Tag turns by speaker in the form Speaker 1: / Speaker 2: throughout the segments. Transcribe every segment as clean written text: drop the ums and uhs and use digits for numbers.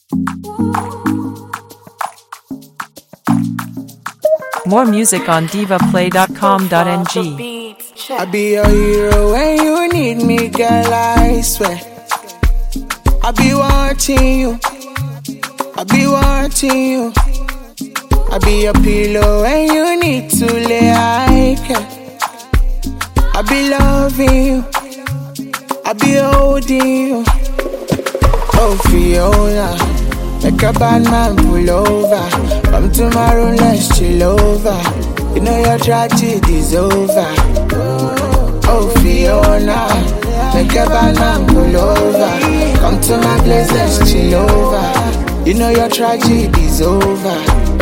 Speaker 1: More music on divaplay.com.ng.
Speaker 2: I be your hero when you need me, girl, I swear. I be watching you, I be watching you. I be your pillow when you need to lay, I care. I be loving you, I be holding you. Oh, Fiona, make a bad man pull over. Come tomorrow, let's chill over. You know your tragedy's over. Oh, Fiona, make a bad man pull over. Come to my place, let's chill over. You know your tragedy's over.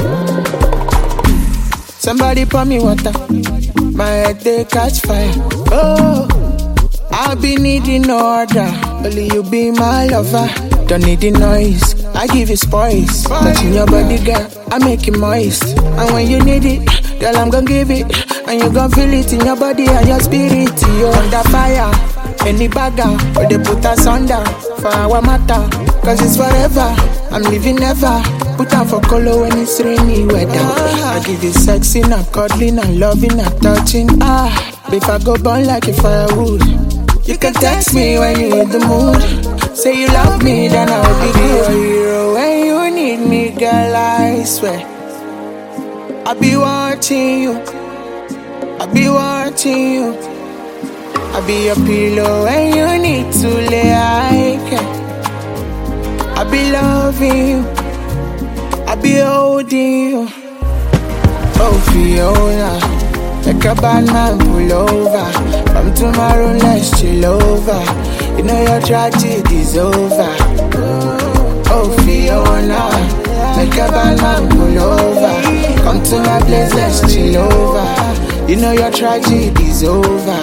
Speaker 2: Somebody pour me water, my head they catch fire. Oh, I'll be needing order. Only you be my lover. Don't need the noise, I give you spice. Touching your body, girl, I make it moist. And when you need it, girl, I'm gonna give it. And you gon' feel it in your body and your spirit. You're under fire, any bagger, but they put us under. For our matter, cause it's forever. I'm living never. Put on for color when it's rainy weather. I give you sexy, not cuddling, not loving, not touching. If I go burn like a firewood. You can text me when you in the mood. Say you love me, then I'll be your hero. When you need me, girl, I swear. I be watching you, I be watching you. I be your pillow when you need to lay, I care. I be loving you, I be holding you. Oh, Fiona, make a bad man pull over. Come tomorrow, let's chill over. You know your tragedy's over. Oh, Fiona, make a bad man pull over. Come to my place, let's chill over. You know your tragedy's over.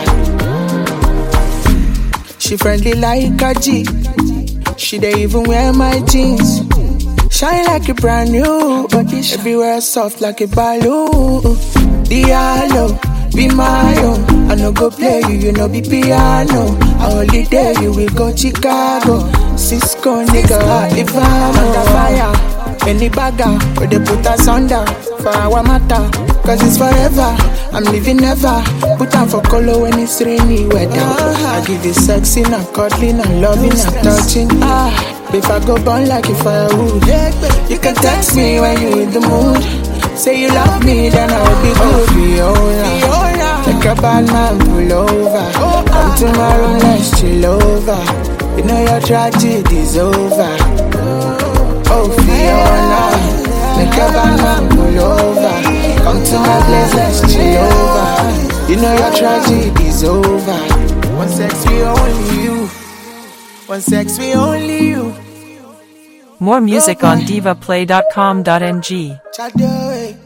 Speaker 2: She friendly like a G. She dey even wear my jeans. Shine like a brand new, but everywhere soft like a balloon. Diallo, be my own. I no go play you, you know be piano. I only dare you, we go Chicago. Cisco nigga, if I'm under fire, any bagger, but they put us under. For our matter, cause it's forever. I'm living never. Put on for color when it's rainy weather. I give you sexy, not cuddling, not loving, not touching. If I go burn like a firewood. You can text me when you in the mood. Say you love me, then I'll be good. Fiona, like a bad man pull over. Come tomorrow, let's chill over. You know your tragedy's over. Oh, Fiona, like a bad man pull over. Come to my place, let's chill over. You know your tragedy's over. One sex, we only you. One sex, we only you.
Speaker 1: More music on divaplay.com.ng.